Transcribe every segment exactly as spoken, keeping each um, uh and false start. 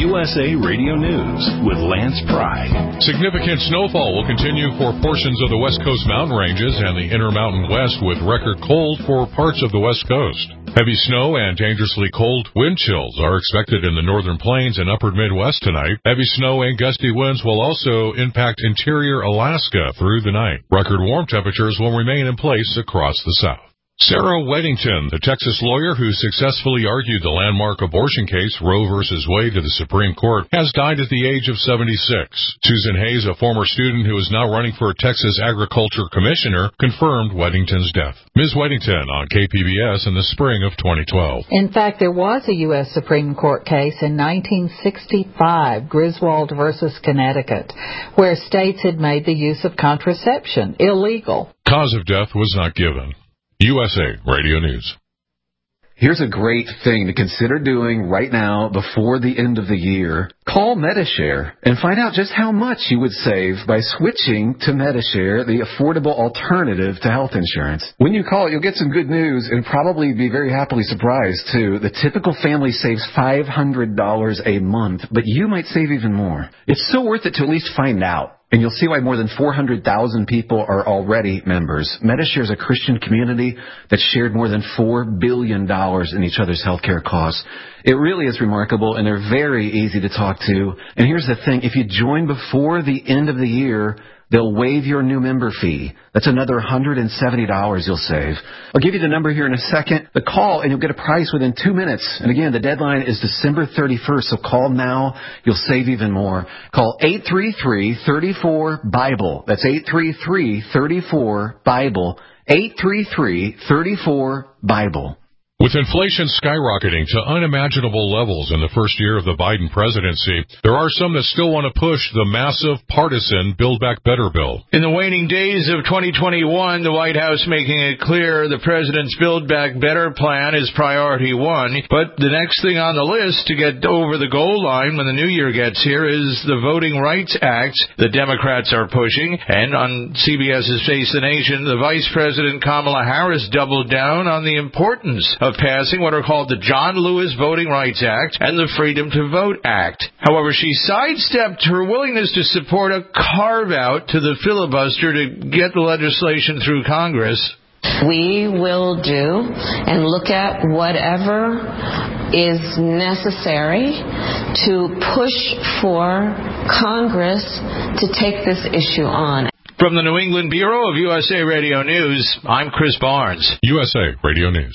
U S A Radio News with Lance Pry. Significant snowfall will continue for portions of the West Coast mountain ranges and the Intermountain West, with record cold for parts of the West Coast. Heavy snow and dangerously cold wind chills are expected in the northern plains and upper Midwest tonight. Heavy snow and gusty winds will also impact interior Alaska through the night. Record warm temperatures will remain in place across the South. Sarah Weddington, the Texas lawyer who successfully argued the landmark abortion case Roe versus Wade to the Supreme Court, has died at the age of seventy-six. Susan Hayes, a former student who is now running for Texas Agriculture Commissioner, confirmed Weddington's death. Miz Weddington on K P B S in the spring of twenty twelve. In fact, there was a U S Supreme Court case in nineteen sixty-five, Griswold versus Connecticut, where states had made the use of contraception illegal. Cause of death was not given. U S A Radio News. Here's a great thing to consider doing right now before the end of the year. Call Medi-Share and find out just how much you would save by switching to Medi-Share, the affordable alternative to health insurance. When you call, you'll get some good news and probably be very happily surprised, too. The typical family saves five hundred dollars a month, but you might save even more. It's so worth it to at least find out. And you'll see why more than four hundred thousand people are already members. Medi-Share is a Christian community that shared more than four billion dollars in each other's healthcare costs. It really is remarkable, and they're very easy to talk to. And here's the thing. If you join before the end of the year, they'll waive your new member fee. That's another one hundred seventy dollars you'll save. I'll give you the number here in a second. The call, and you'll get a price within two minutes. And again, the deadline is December thirty-first, so call now. You'll save even more. Call eight three three, three four, BIBLE. That's eight three three, three four, BIBLE. eight three three, three four, BIBLE. With inflation skyrocketing to unimaginable levels in the first year of the Biden presidency, there are some that still want to push the massive partisan Build Back Better bill. In the waning days of twenty twenty-one, the White House making it clear the president's Build Back Better plan is priority one. But the next thing on the list to get over the goal line when the new year gets here is the Voting Rights Act the Democrats are pushing. And on CBS's Face the Nation, the Vice President Kamala Harris doubled down on the importance of passing what are called the John Lewis Voting Rights Act and the Freedom to Vote Act. However, she sidestepped her willingness to support a carve-out to the filibuster to get the legislation through Congress. We will do and look at whatever is necessary to push for Congress to take this issue on. From the New England Bureau of U S A Radio News, I'm Chris Barnes. U S A Radio News.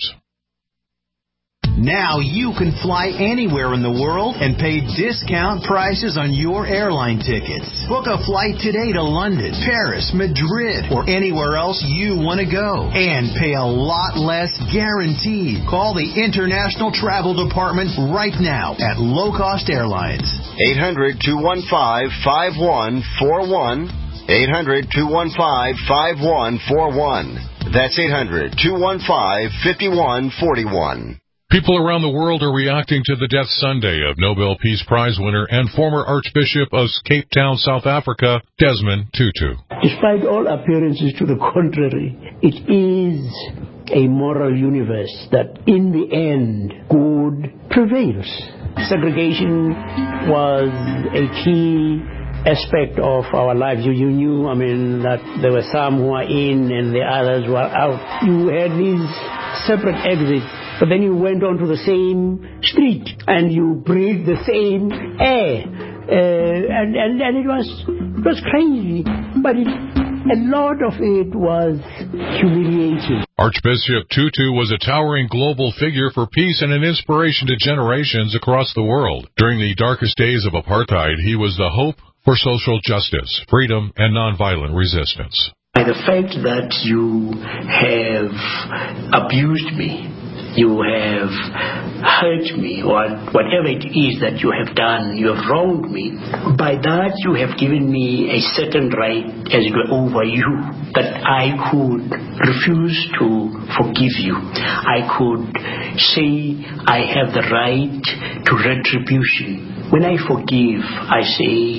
Now you can fly anywhere in the world and pay discount prices on your airline tickets. Book a flight today to London, Paris, Madrid, or anywhere else you want to go. And pay a lot less guaranteed. Call the International Travel Department right now at Low Cost Airlines. eight hundred, two one five, five one four one. eight hundred, two one five, five one four one. That's eight hundred, two one five, five one four one. People around the world are reacting to the death Sunday of Nobel Peace Prize winner and former Archbishop of Cape Town, South Africa, Desmond Tutu. Despite all appearances to the contrary, it is a moral universe that in the end good prevails. Segregation was a key aspect of our lives. You, you knew, I mean, that there were some who were in and the others were out. You had these separate exits, but then you went on to the same street and you breathed the same air. Uh, and, and, and it was, it was crazy, but it, a lot of it was humiliating. Archbishop Tutu was a towering global figure for peace and an inspiration to generations across the world. During the darkest days of apartheid, he was the hope for social justice, freedom, and nonviolent resistance. By the fact that you have abused me, you have hurt me, or whatever it is that you have done, you have wronged me, by that you have given me a certain right, as it were, over you, that I could refuse to forgive you. I could say I have the right to retribution. When I forgive, I say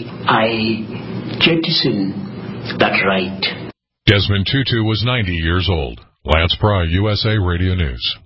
I jettison that right. Desmond Tutu was ninety years old. Lance Pry, U S A Radio News.